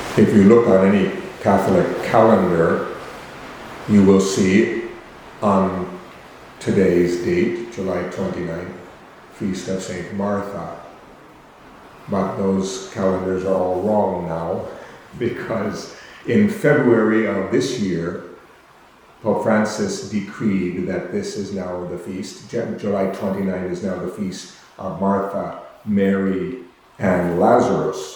If you look on any Catholic calendar, you will see on today's date, July 29th, Feast of St. Martha. But those calendars are all wrong now, because in February of this year, Pope Francis decreed that this is now the feast. July 29 is now the feast of Martha, Mary, and Lazarus.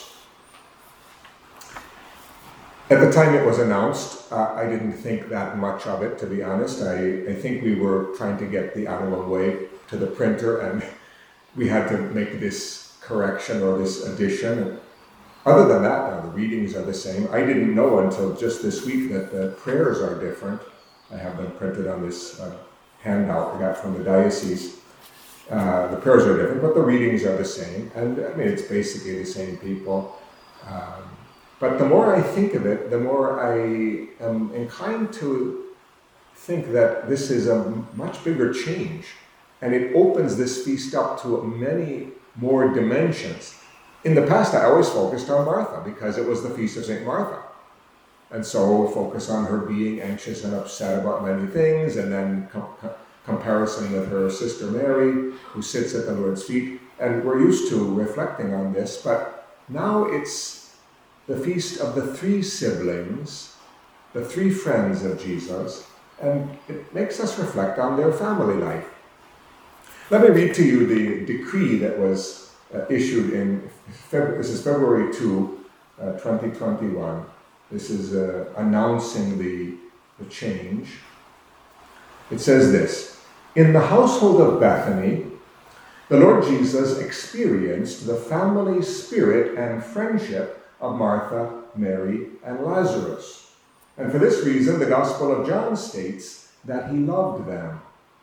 At the time it was announced, I didn't think that much of it, to be honest. I think we were trying to get the Annual Way to the printer, and we had to make this correction or this addition. Other than that, the readings are the same. I didn't know until just this week that the prayers are different. I have them printed on this handout I got from the diocese. The prayers are different, but the readings are the same. And I mean, it's basically the same people. But the more I think of it, the more I am inclined to think that this is a much bigger change. And it opens this feast up to many more dimensions. In the past, I always focused on Martha because it was the Feast of St. Martha. And so focus on her being anxious and upset about many things, and then comparison with her sister Mary, who sits at the Lord's feet. And we're used to reflecting on this, but now it's the feast of the three siblings, the three friends of Jesus, and it makes us reflect on their family life. Let me read to you the decree that was issued in this is February 2, 2021. This is announcing the change. It says this: in the household of Bethany, the Lord Jesus experienced the family spirit and friendship of Martha, Mary, and Lazarus. And for this reason, the Gospel of John states that he loved them.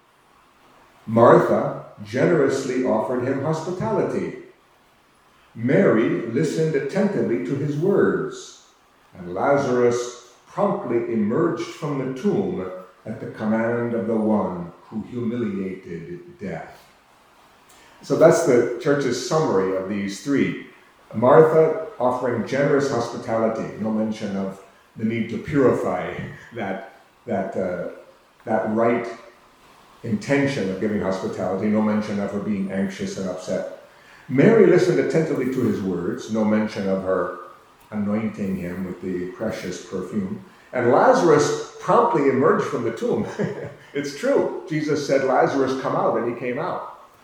Martha generously offered him hospitality. Mary listened attentively to his words, and Lazarus promptly emerged from the tomb at the command of the one who humiliated death. So that's the church's summary of these three. Martha offering generous hospitality, no mention of the need to purify that right intention of giving hospitality, no mention of her being anxious and upset. Mary listened attentively to his words, no mention of her anointing him with the precious perfume. And Lazarus promptly emerged from the tomb. It's true. Jesus said, Lazarus, come out, and he came out.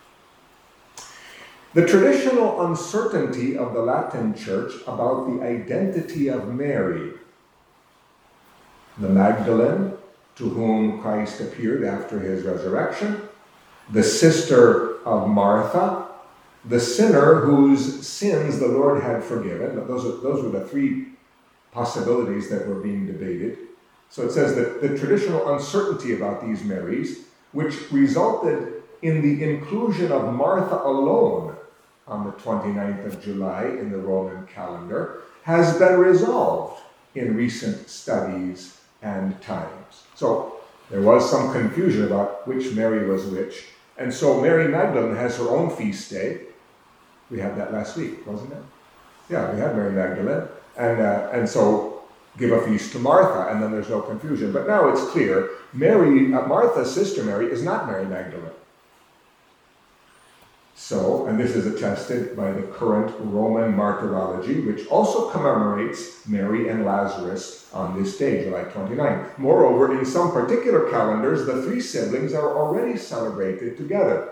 The traditional uncertainty of the Latin Church about the identity of Mary, the Magdalene, to whom Christ appeared after his resurrection, the sister of Martha, the sinner whose sins the Lord had forgiven. Those were the three possibilities that were being debated. So it says that the traditional uncertainty about these Marys, which resulted in the inclusion of Martha alone on the 29th of July in the Roman calendar, has been resolved in recent studies and times. So there was some confusion about which Mary was which. And so Mary Magdalene has her own feast day. We had that last week, wasn't it? Yeah, we had Mary Magdalene. And so give a feast to Martha, and then there's no confusion. But now it's clear, Martha's sister Mary is not Mary Magdalene. So, and this is attested by the current Roman martyrology, which also commemorates Mary and Lazarus on this day, July 29. Moreover, in some particular calendars, the three siblings are already celebrated together.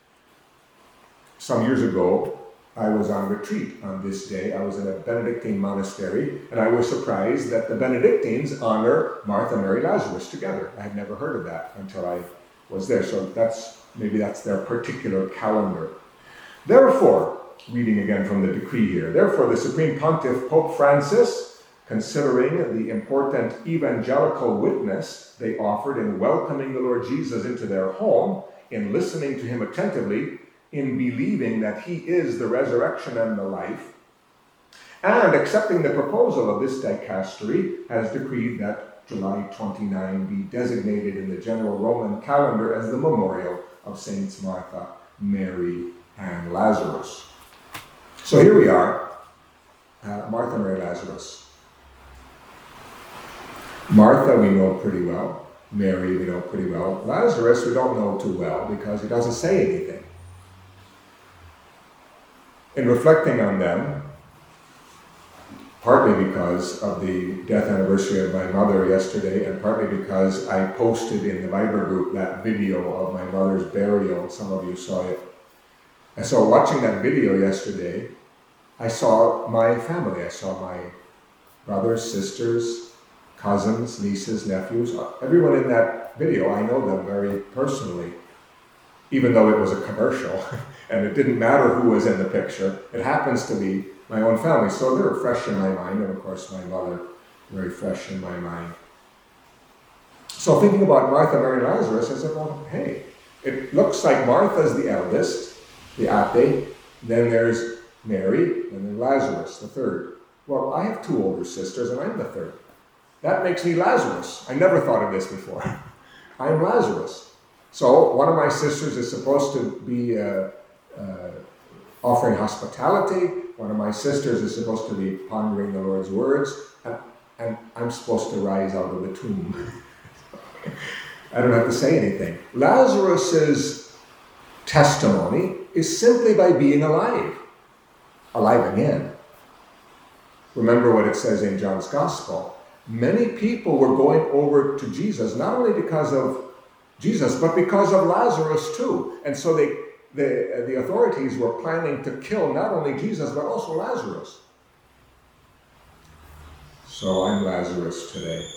Some years ago, I was on retreat on this day. I was in a Benedictine monastery, and I was surprised that the Benedictines honor Martha, Mary, Lazarus together. I had never heard of that until I was there. So maybe that's their particular calendar. Therefore, reading again from the decree here, therefore the Supreme Pontiff Pope Francis, considering the important evangelical witness they offered in welcoming the Lord Jesus into their home, in listening to him attentively, in believing that he is the resurrection and the life, and accepting the proposal of this dicastery, has decreed that July 29 be designated in the general Roman calendar as the memorial of Saints Martha, Mary, and Lazarus. So here we are, Martha, Mary, Lazarus. Martha we know pretty well. Mary we know pretty well. Lazarus we don't know too well because he doesn't say anything. In reflecting on them, partly because of the death anniversary of my mother yesterday, and partly because I posted in the Viber group that video of my mother's burial. Some of you saw it. And so watching that video yesterday, I saw my family. I saw my brothers, sisters, cousins, nieces, nephews, everyone in that video. I know them very personally, even though it was a commercial and it didn't matter who was in the picture. It happens to be my own family. So they're fresh in my mind, and of course my mother, very fresh in my mind. So thinking about Martha, Mary, and Lazarus, I said, well, hey, it looks like Martha's the eldest, the ate, then there's Mary, and then Lazarus, the third. Well, I have two older sisters, and I'm the third. That makes me Lazarus. I never thought of this before. I'm Lazarus. So one of my sisters is supposed to be offering hospitality. One of my sisters is supposed to be pondering the Lord's words, and I'm supposed to rise out of the tomb. I don't have to say anything. Lazarus's testimony is simply by being alive again. Remember what it says in John's Gospel. Many people were going over to Jesus, not only because of Jesus, but because of Lazarus too. And so the authorities were planning to kill not only Jesus, but also Lazarus. So I'm Lazarus today.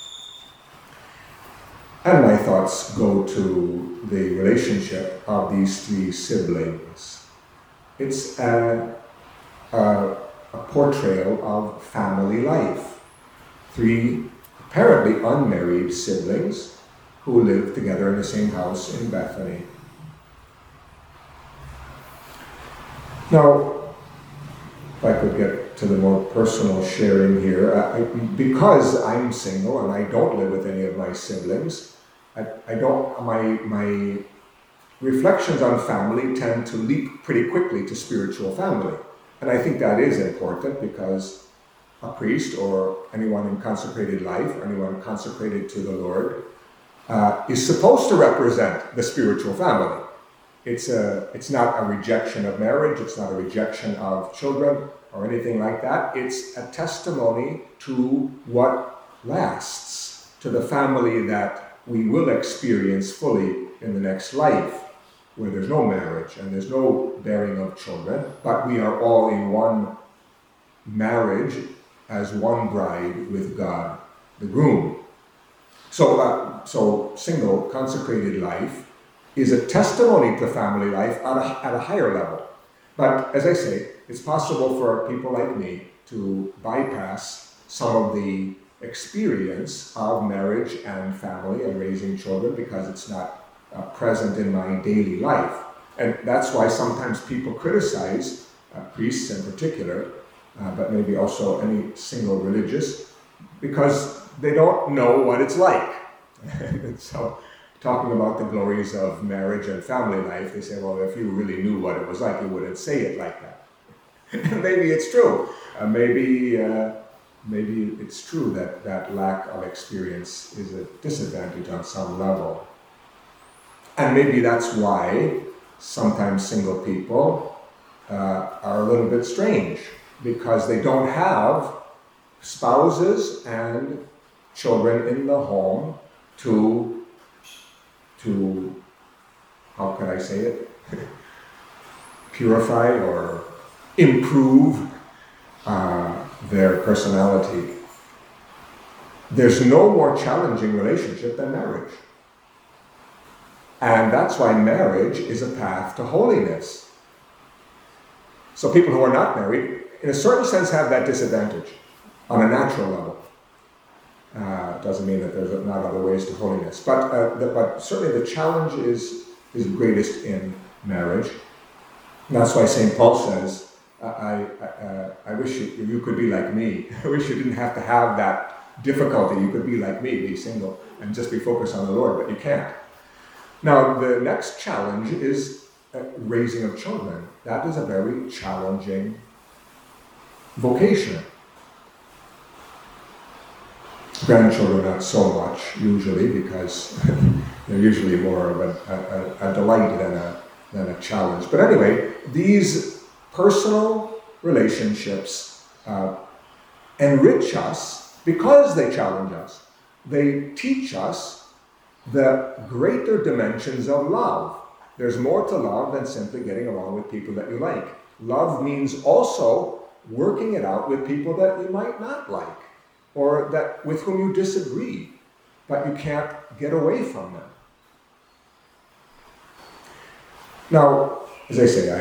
And my thoughts go to the relationship of these three siblings. It's a portrayal of family life. Three apparently unmarried siblings who live together in the same house in Bethany. Now, if I could get to the more personal sharing here, because I'm single and I don't live with any of my siblings, my reflections on family tend to leap pretty quickly to spiritual family. And I think that is important because a priest or anyone in consecrated life, or anyone consecrated to the Lord, is supposed to represent the spiritual family. It's not a rejection of marriage, it's not a rejection of children or anything like that. It's a testimony to what lasts, to the family that we will experience fully in the next life, where there's no marriage and there's no bearing of children, but we are all in one marriage as one bride with God, the groom. So single, consecrated life is a testimony to family life at a higher level. But as I say, it's possible for people like me to bypass some of the experience of marriage and family and raising children because it's not present in my daily life. And that's why sometimes people criticize priests in particular, but maybe also any single religious, because they don't know what it's like. And so, talking about the glories of marriage and family life, they say, well, if you really knew what it was like, you wouldn't say it like that. Maybe it's true. Maybe it's true that lack of experience is a disadvantage on some level. And maybe that's why sometimes single people are a little bit strange, because they don't have spouses and children in the home to how can I say it, purify or improve their personality. There's no more challenging relationship than marriage. And that's why marriage is a path to holiness. So people who are not married, in a certain sense, have that disadvantage on a natural level. Doesn't mean that there's not other ways to holiness. But certainly the challenge is greatest in marriage. And that's why St. Paul says, I wish you could be like me. I wish you didn't have to have that difficulty. You could be like me, be single, and just be focused on the Lord, but you can't. Now, the next challenge is raising of children. That is a very challenging vocation. Grandchildren not so much, usually, because they're usually more of a delight than a challenge. But anyway, these personal relationships enrich us because they challenge us. They teach us the greater dimensions of love. There's more to love than simply getting along with people that you like. Love means also working it out with people that you might not like, or that with whom you disagree, but you can't get away from them. Now, as I say,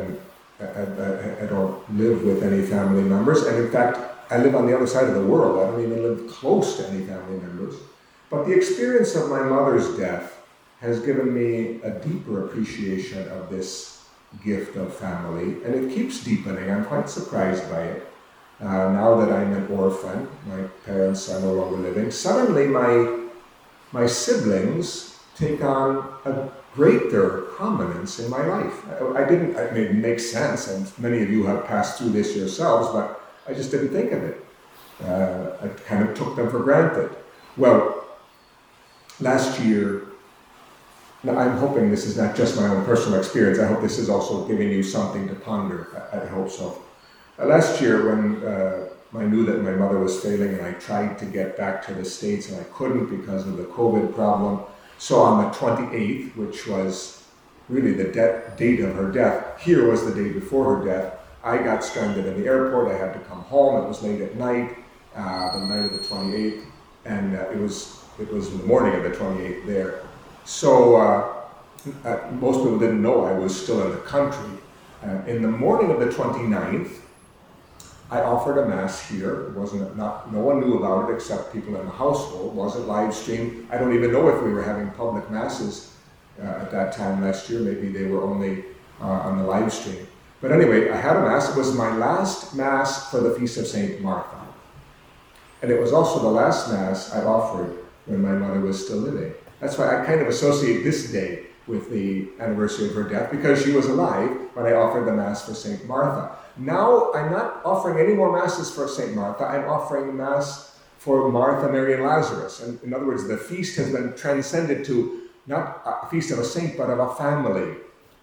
I don't live with any family members, and in fact, I live on the other side of the world. I don't even live close to any family members. But the experience of my mother's death has given me a deeper appreciation of this gift of family, and it keeps deepening. I'm quite surprised by it. Now that I'm an orphan, my parents are no longer living, suddenly my siblings take on a greater prominence in my life. It didn't make sense, and many of you have passed through this yourselves, but I just didn't think of it. I kind of took them for granted. Well, last year, now I'm hoping this is not just my own personal experience, I hope this is also giving you something to ponder. I hope so. Last year, when I knew that my mother was failing and I tried to get back to the States and I couldn't because of the COVID problem, so on the 28th, which was really the date of her death, here was the day before her death, I got stranded in the airport. I had to come home. It was late at night, the night of the 28th, and it was in the morning of the 28th there. So most people didn't know I was still in the country. In the morning of the 29th, I offered a mass here. No one knew about it except people in the household. It wasn't live streamed. I don't even know if we were having public masses at that time last year. Maybe they were only on the live stream. But anyway, I had a mass. It was my last mass for the Feast of St. Martha. And it was also the last mass I offered when my mother was still living. That's why I kind of associate this day with the anniversary of her death, because she was alive when I offered the mass for St. Martha. Now, I'm not offering any more masses for St. Martha. I'm offering mass for Martha, Mary, and Lazarus. And in other words, the feast has been transcended to not a feast of a saint, but of a family.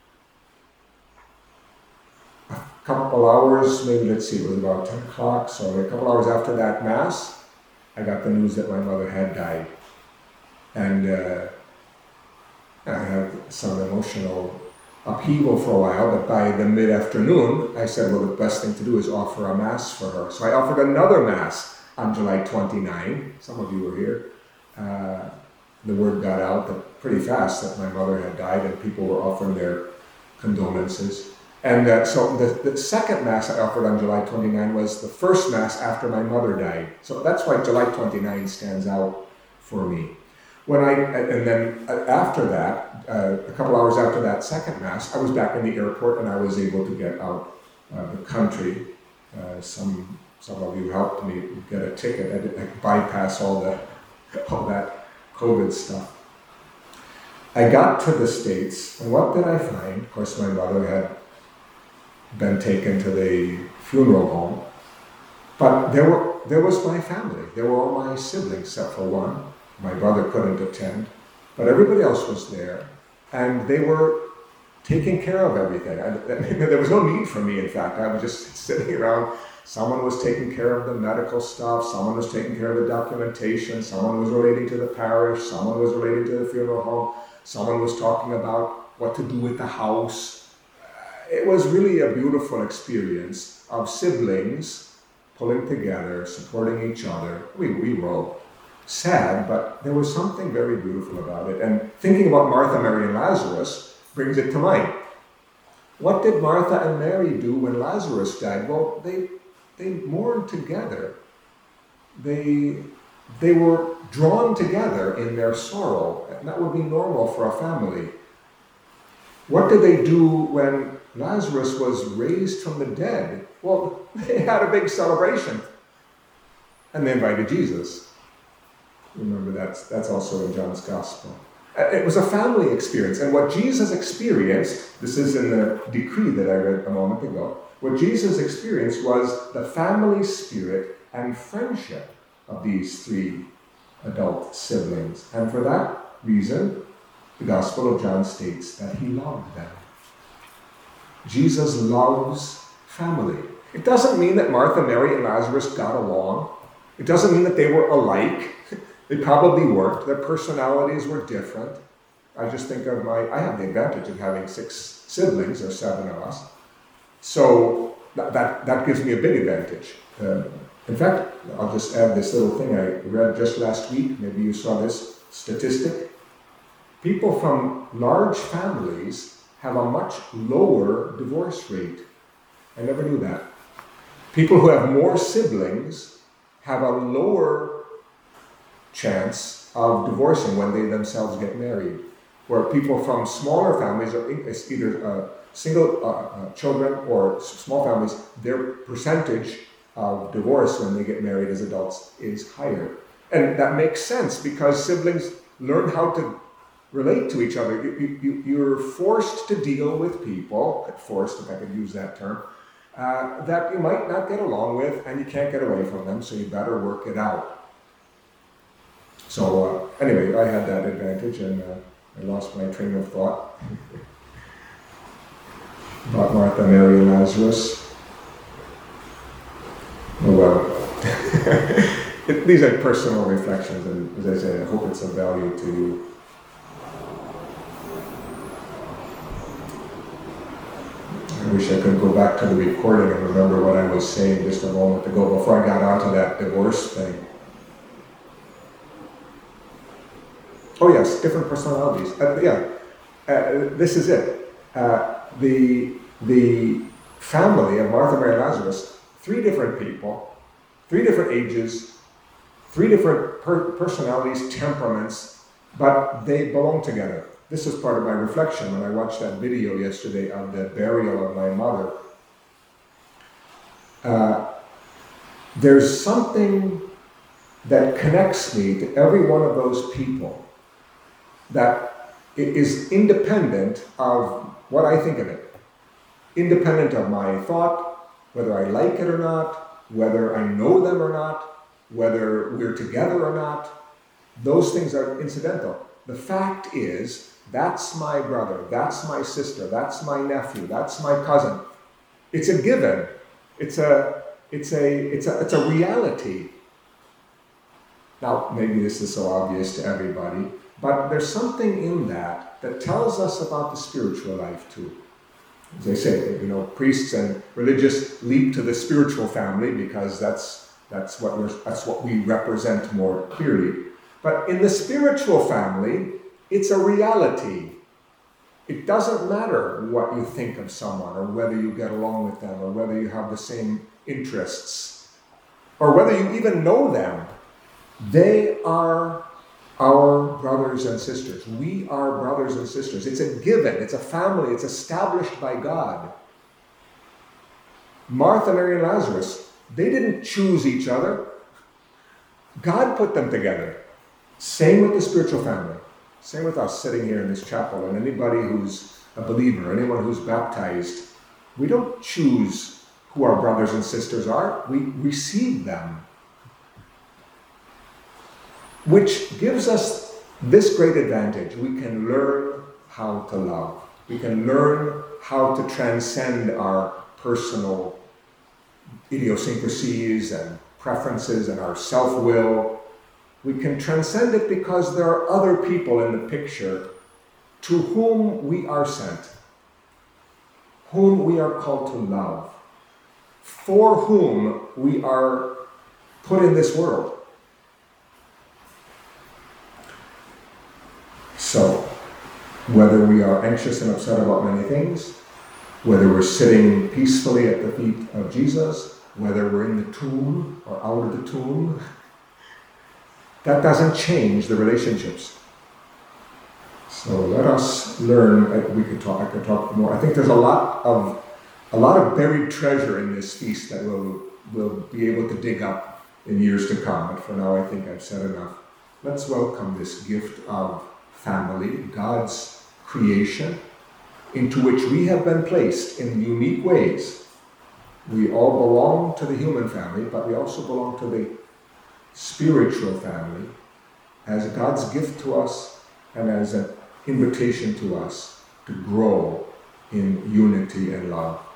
A couple hours, maybe, let's see, it was about 10 o'clock, so a couple hours after that mass, I got the news that my mother had died. And I had some emotional upheaval for a while, but by the mid-afternoon, I said, well, the best thing to do is offer a mass for her. So I offered another mass on July 29. Some of you were here. The word got out pretty fast that my mother had died, and people were offering their condolences. And so the second mass I offered on July 29 was the first mass after my mother died. So that's why July 29 stands out for me. And then after that, a couple hours after that second mass, I was back in the airport and I was able to get out of the country. Some of you helped me get a ticket. I didn't bypass all that COVID stuff. I got to the States, and what did I find? Of course, my mother had been taken to the funeral home, but there was my family. There were all my siblings except for one. My brother couldn't attend, but everybody else was there, and they were taking care of everything. There was no need for me, in fact. I was just sitting around. Someone was taking care of the medical stuff, someone was taking care of the documentation, someone was relating to the parish, someone was relating to the funeral home, someone was talking about what to do with the house. It was really a beautiful experience of siblings pulling together, supporting each other. We were all sad, but there was something very beautiful about it. And thinking about Martha, Mary, and Lazarus brings it to mind. What did Martha and Mary do when Lazarus died? Well, they mourned together. They were drawn together in their sorrow, and that would be normal for a family. What did they do when Lazarus was raised from the dead? Well, they had a big celebration, and they invited Jesus. Remember, that's also in John's Gospel. It was a family experience, and what Jesus experienced, this is in the decree that I read a moment ago, what Jesus experienced was the family spirit and friendship of these three adult siblings. And for that reason, the Gospel of John states that he loved them. Jesus loves family. It doesn't mean that Martha, Mary, and Lazarus got along. It doesn't mean that they were alike. They probably weren't. Their personalities were different. I just think of I have the advantage of having 6 siblings, or 7 of us. So that gives me a big advantage. In fact, I'll just add this little thing I read just last week. Maybe you saw this statistic. People from large families have a much lower divorce rate. I never knew that. People who have more siblings have a lower chance of divorcing when they themselves get married. Where people from smaller families, or either single children or small families, their percentage of divorce when they get married as adults is higher. And that makes sense because siblings learn how to relate to each other. You're forced to deal with people, forced if I could use that term, that you might not get along with and you can't get away from them, so you better work it out. So anyway, I had that advantage and I lost my train of thought about Martha, Mary, and Lazarus. Oh well. These are personal reflections, and as I say, I hope it's of value to you. I wish I could go back to the recording and remember what I was saying just a moment ago before I got onto that divorce thing. Oh yes, different personalities. This is it. The family of Martha, Mary, and Lazarus, 3 different people, 3 different ages, 3 different personalities, temperaments, but they belong together. This was part of my reflection when I watched that video yesterday of the burial of my mother. There's something that connects me to every one of those people that is independent of what I think of it. Independent of my thought, whether I like it or not, whether I know them or not, whether we're together or not. Those things are incidental. The fact is, that's my brother, that's my sister, that's my nephew, that's my cousin. It's a given. It's a reality. Now, maybe this is so obvious to everybody, but there's something in that tells us about the spiritual life too. As I say, priests and religious leap to the spiritual family because that's what we represent more clearly. But in the spiritual family, it's a reality. It doesn't matter what you think of someone, or whether you get along with them, or whether you have the same interests, or whether you even know them. They are our brothers and sisters. We are brothers and sisters. It's a given. It's a family. It's established by God. Martha, Mary, and Lazarus, they didn't choose each other. God put them together. Same with the spiritual family. Same with us sitting here in this chapel, and anybody who's a believer, anyone who's baptized. We don't choose who our brothers and sisters are. We receive them. Which gives us this great advantage. We can learn how to love. We can learn how to transcend our personal idiosyncrasies and preferences and our self-will. We can transcend it because there are other people in the picture to whom we are sent, whom we are called to love, for whom we are put in this world. So, whether we are anxious and upset about many things, whether we're sitting peacefully at the feet of Jesus, whether we're in the tomb or out of the tomb, that doesn't change the relationships. So let us learn. I could talk more. I think there's a lot of buried treasure in this feast that we'll be able to dig up in years to come. But for now, I think I've said enough. Let's welcome this gift of family, God's creation, into which we have been placed in unique ways. We all belong to the human family, but we also belong to the spiritual family, as God's gift to us and as an invitation to us to grow in unity and love.